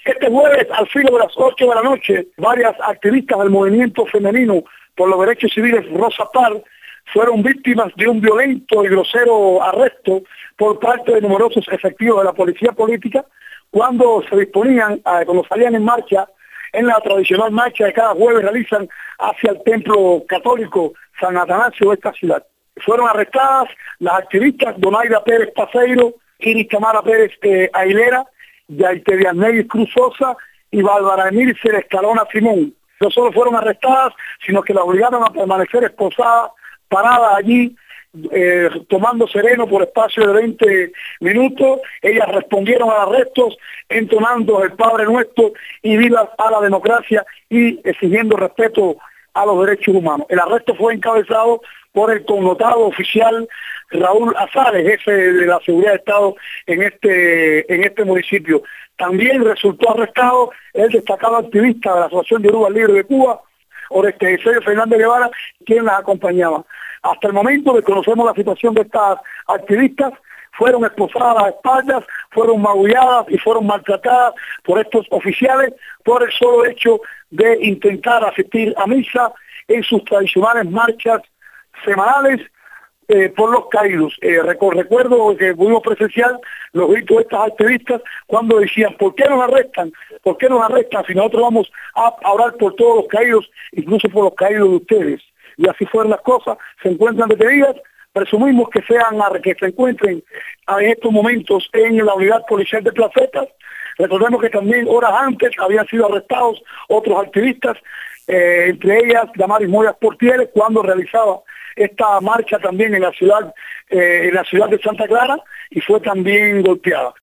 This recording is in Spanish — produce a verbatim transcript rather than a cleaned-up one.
Este jueves, al filo de las ocho de la noche, varias activistas del movimiento femenino por los derechos civiles Rosa Parks fueron víctimas de un violento y grosero arresto por parte de numerosos efectivos de la policía política cuando se disponían, a, cuando salían en marcha, en la tradicional marcha que cada jueves realizan hacia el templo católico San Atanasio de esta ciudad. Fueron arrestadas las activistas Donaida Pérez Paseiro, Iris Tamara Pérez eh, Aguilera, Yaitedianelis Cruz Sosa y Bárbara Emilce Escalona Simón. No solo fueron arrestadas, sino que las obligaron a permanecer esposadas, paradas allí, eh, tomando sereno por espacio de veinte minutos. Ellas respondieron a arrestos, entonando el Padre Nuestro y viva a la democracia y exigiendo respeto a los derechos humanos. El arresto fue encabezado por el connotado oficial Raúl Azares, jefe de la seguridad de Estado en este, en este municipio. También resultó arrestado el destacado activista de la Asociación de Urubas Libres de Cuba, Oreste Eusebio Fernández Guevara, quien las acompañaba. Hasta el momento desconocemos la situación de estas activistas. Fueron esposadas a espaldas, fueron magulladas y fueron maltratadas por estos oficiales por el solo hecho de intentar asistir a misa en sus tradicionales marchas semanales eh, por los caídos. Eh, recuerdo que pudimos presenciar los gritos de estas activistas cuando decían: ¿por qué nos arrestan? ¿Por qué nos arrestan si nosotros vamos a orar por todos los caídos, incluso por los caídos de ustedes? Y así fueron las cosas, se encuentran detenidas. Presumimos que sean que se encuentren en estos momentos en la unidad policial de Placetas. Recordemos que también horas antes habían sido arrestados otros activistas, eh, entre ellas Damaris Moyas Portieres, cuando realizaba esta marcha también en la ciudad, eh, en la ciudad de Santa Clara, y fue también golpeada.